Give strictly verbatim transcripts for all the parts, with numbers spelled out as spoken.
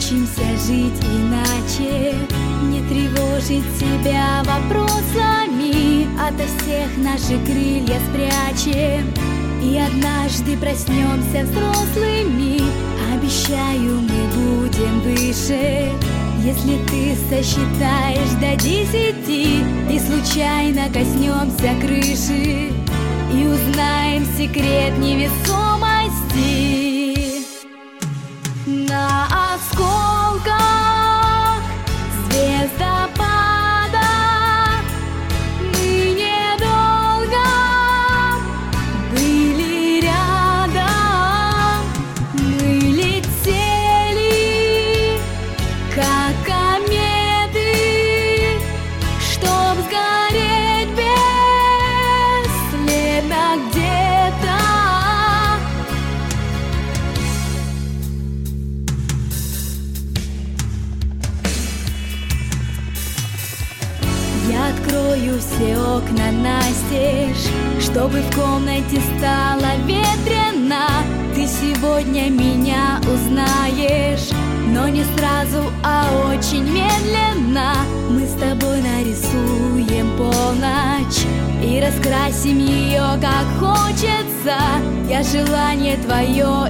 Научимся жить иначе, не тревожить себя вопросами, ото всех наши крылья спрячем, и однажды проснемся взрослыми. Обещаю, мы будем выше, если ты сосчитаешь до десяти и случайно коснемся крыши и узнаем секрет невесомости. На осколках звездопада мы недолго были рядом. Мы летели, как кометы, чтоб сгореть бесследно где-то. Я открою все окна настежь, чтобы в комнате стало ветрено. Ты сегодня меня узнаешь, но не сразу, а очень медленно. Мы с тобой нарисуем полночь и раскрасим ее, как хочется. Я желание твое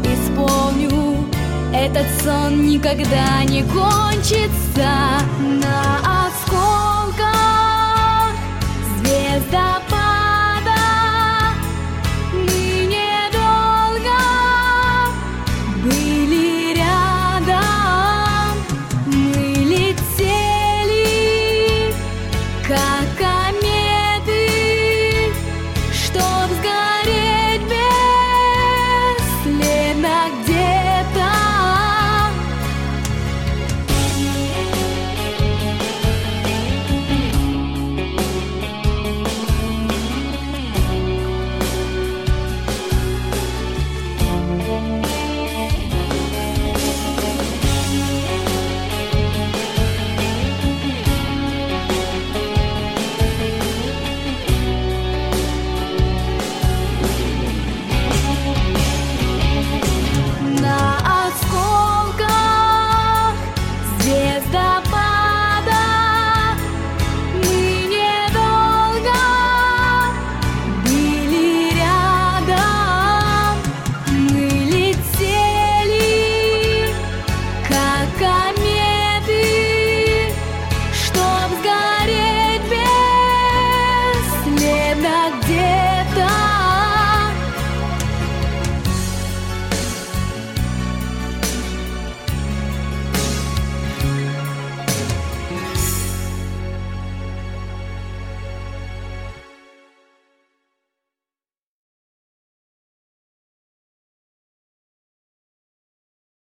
исполню, этот сон никогда не кончится. На